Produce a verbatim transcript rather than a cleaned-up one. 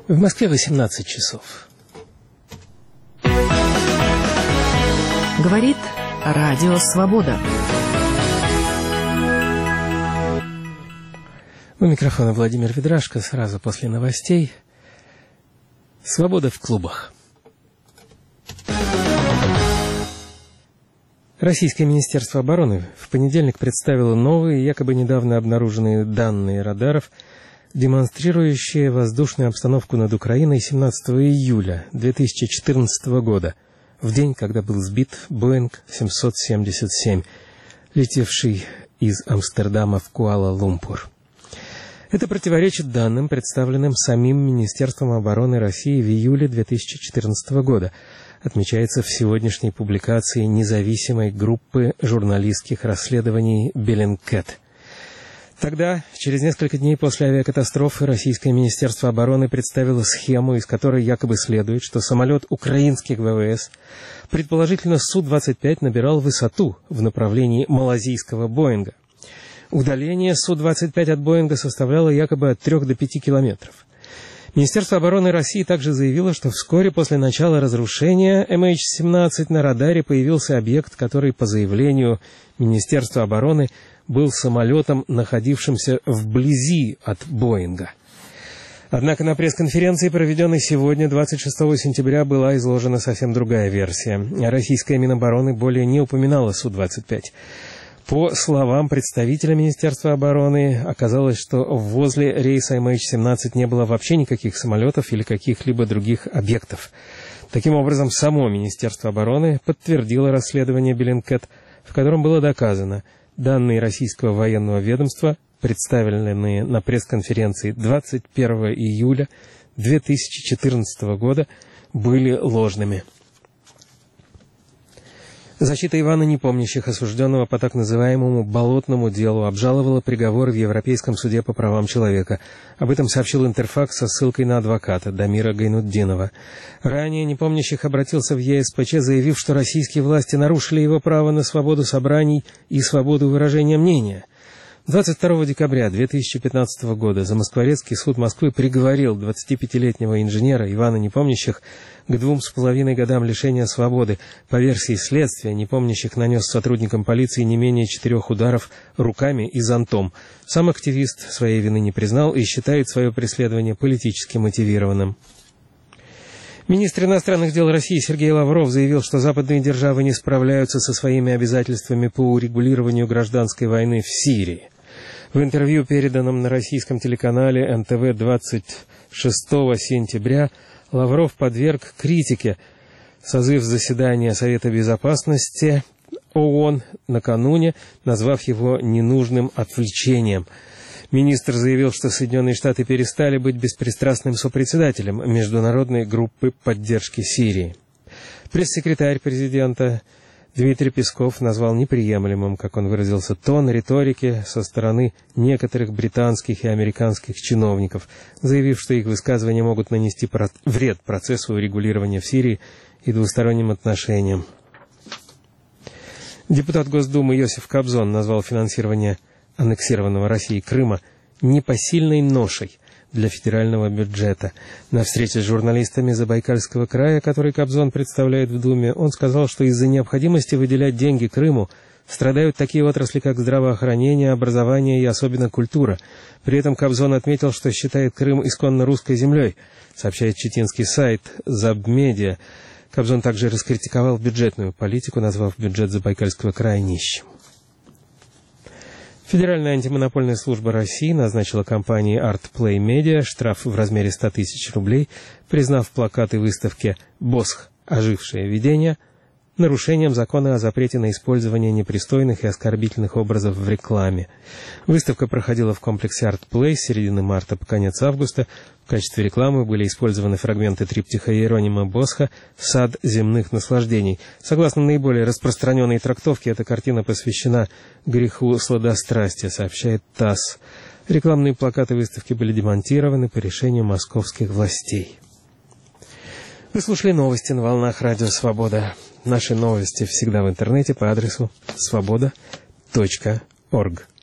В Москве восемнадцать часов. Говорит Радио Свобода. У микрофона Владимир Ведрашко. Сразу после новостей. Свобода в клубах. Российское Министерство обороны в понедельник представило новые, якобы недавно обнаруженные данные радаров, демонстрирующие воздушную обстановку над Украиной семнадцатого июля две тысячи четырнадцатого года, в день, когда был сбит Боинг семьсот семьдесят семь, летевший из Амстердама в Куала-Лумпур. Это противоречит данным, представленным самим Министерством обороны России в июле две тысячи четырнадцатого года, отмечается в сегодняшней публикации независимой группы журналистских расследований Bellingcat. Тогда, через несколько дней после авиакатастрофы, Российское Министерство обороны представило схему, из которой якобы следует, что самолет украинских ВВС, предположительно Су двадцать пять, набирал высоту в направлении малазийского Боинга. Удаление Су двадцать пять от Боинга составляло якобы от трех до пяти километров. Министерство обороны России также заявило, что вскоре после начала разрушения эм эйч семнадцать на радаре появился объект, который, по заявлению Министерства обороны, был самолетом, находившимся вблизи от Боинга. Однако на пресс-конференции, проведенной сегодня, двадцать шестого сентября, была изложена совсем другая версия. Российская Минобороны более не упоминала Су двадцать пять. По словам представителя Министерства обороны, оказалось, что возле рейса эм эйч семнадцать не было вообще никаких самолетов или каких-либо других объектов. Таким образом, само Министерство обороны подтвердило расследование Bellingcat, в котором было доказано, данные российского военного ведомства, представленные на пресс-конференции двадцать первого июля две тысячи четырнадцатого года, были ложными. Защита Ивана Непомнящих, осужденного по так называемому «болотному делу», обжаловала приговор в Европейском суде по правам человека. Об этом сообщил Интерфакс со ссылкой на адвоката Дамира Гайнутдинова. Ранее Непомнящих обратился в е эс пэ че, заявив, что российские власти нарушили его право на свободу собраний и свободу выражения мнения. двадцать второго декабря две тысячи пятнадцатого года Замоскворецкий суд Москвы приговорил двадцатипятилетнего инженера Ивана Непомнящих к двум с половиной годам лишения свободы. По версии следствия, Непомнящих нанес сотрудникам полиции не менее четырех ударов руками и зонтом. Сам активист своей вины не признал и считает свое преследование политически мотивированным. Министр иностранных дел России Сергей Лавров заявил, что западные державы не справляются со своими обязательствами по урегулированию гражданской войны в Сирии. В интервью, переданном на российском телеканале эн тэ вэ двадцать шестого сентября, Лавров подверг критике созыв заседания Совета Безопасности ООН накануне, назвав его ненужным отвлечением. Министр заявил, что Соединенные Штаты перестали быть беспристрастным сопредседателем международной группы поддержки Сирии. Пресс-секретарь президента Дмитрий Песков назвал неприемлемым, как он выразился, тон риторики со стороны некоторых британских и американских чиновников, заявив, что их высказывания могут нанести вред процессу урегулирования в Сирии и двусторонним отношениям. Депутат Госдумы Иосиф Кобзон назвал финансирование аннексированного Россией Крыма непосильной ношей для федерального бюджета. На встрече с журналистами Забайкальского края, который Кобзон представляет в Думе, он сказал, что из-за необходимости выделять деньги Крыму страдают такие отрасли, как здравоохранение, образование и особенно культура. При этом Кобзон отметил, что считает Крым исконно русской землей, сообщает читинский сайт Забмедиа. Кобзон также раскритиковал бюджетную политику, назвав бюджет Забайкальского края нищим. Федеральная антимонопольная служба России назначила компании Artplay Media штраф в размере ста тысяч рублей, признав плакаты выставки «Босх. Ожившее видение» нарушением закона о запрете на использование непристойных и оскорбительных образов в рекламе. Выставка проходила в комплексе Artplay с середины марта по конец августа. В качестве рекламы были использованы фрагменты триптиха Иеронима Босха «Сад земных наслаждений». Согласно наиболее распространенной трактовке, эта картина посвящена греху сладострастия, сообщает ТАСС. Рекламные плакаты выставки были демонтированы по решению московских властей. Вы слушали новости на волнах Радио Свобода. Наши новости всегда в интернете по адресу свобода точка орг.